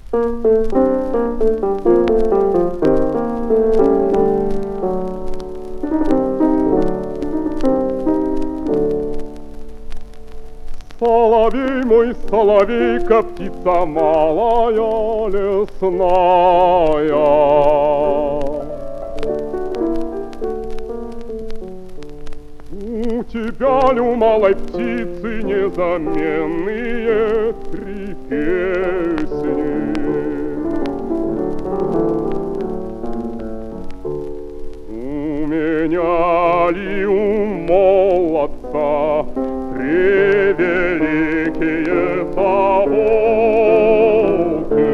Соловей мой, соловейка, птица малая лесная. У тебя, лю, малой птицы, незаменные три песни. У меня ли, у молодца, превеликие заботы.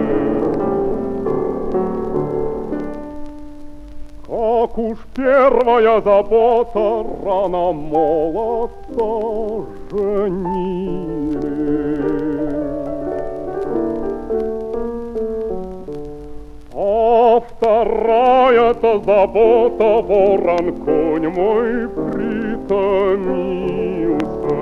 Как уж первая забота рано молодца женили. А вторая-то забота ворон конь мой притомился.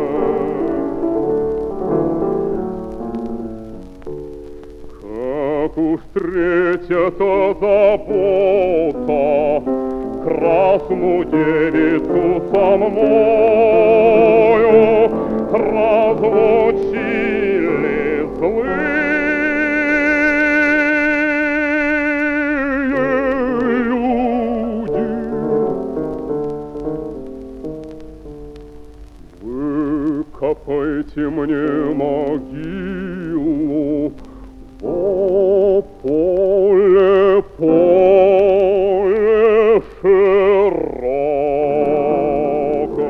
Как уж третья-то забота красную девицу со мною разлучили злые люди. Выкопайте мне могилу о поле, поле широко.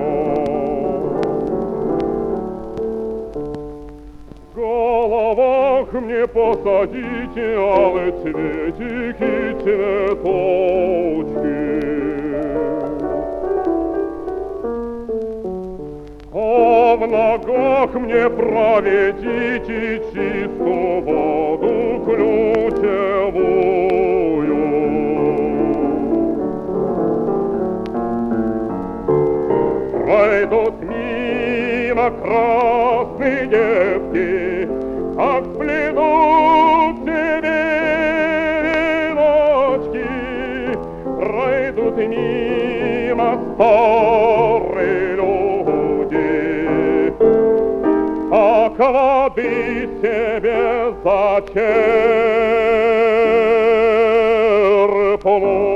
В головах мне посадите алые цветики, цветочки. А в ногах мне проведите чистую воду ключевую. Пройдут мимо красные девки, как сплетут себе веночки. Пройдут мимо старые люди, как воды себе зачерпнут.